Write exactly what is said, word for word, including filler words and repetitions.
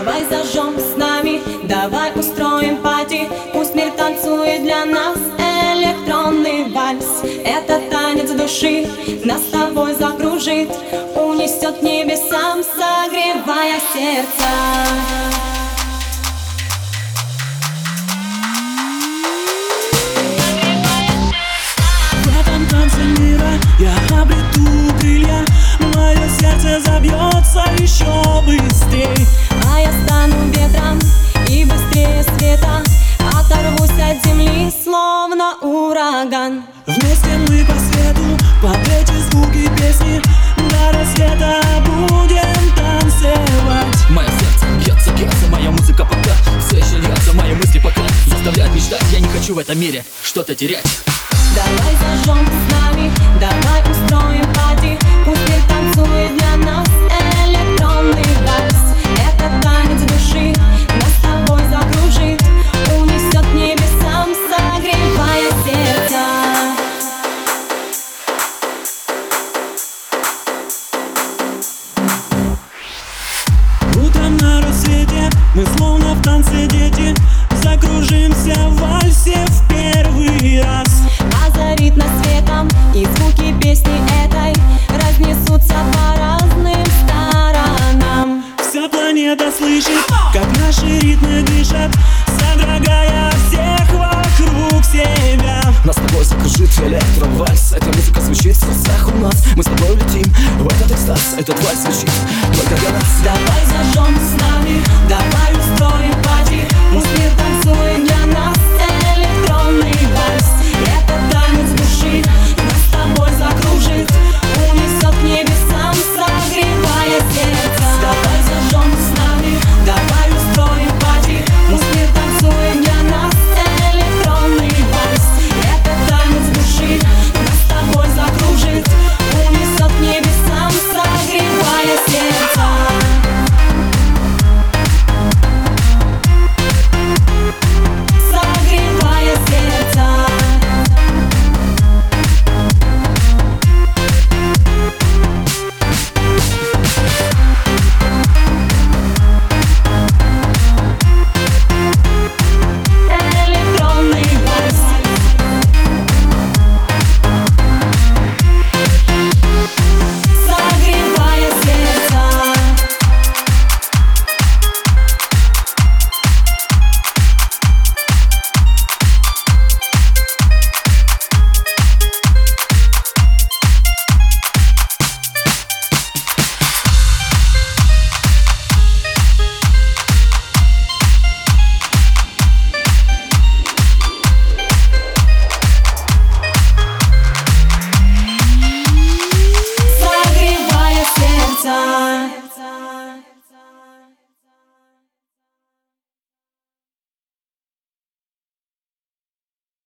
Давай зажжем с нами, давай устроим пати. Пусть мир танцует для нас электронный вальс. Это танец души, нас с тобой закружит, унесет к небесам, согревая сердце. Я обрету крылья, мое сердце забьется еще быстрей. А я стану ветром и быстрее света оторвусь от земли, словно ураган. Вместе мы по свету, под эти звуки песни, до рассвета будем танцевать. Мое сердце бьется, бьется, моя музыка пока все еще льется, мои мысли пока заставляют мечтать. Я не хочу в этом мире что-то терять. Давай зажжем с нами, давай устроим пати. Пусть мир танцует для нас электронный вальс. Это танец души, нас с тобой закружит, унесет к небесам, согревая сердце. Утром на рассвете мы словно в танце дети, закружимся в вальсе в первый раз. Озарит нас светом, и звуки песни этой разнесутся по разным сторонам. Вся планета слышит, как наши ритмы дышат, содрогая всех вокруг себя. Нас с тобой закружит электровальс. Эта музыка звучит в сердцах у нас. Мы с тобой летим в этот экстаз. Этот вальс звучит только для нас. Давай зажжем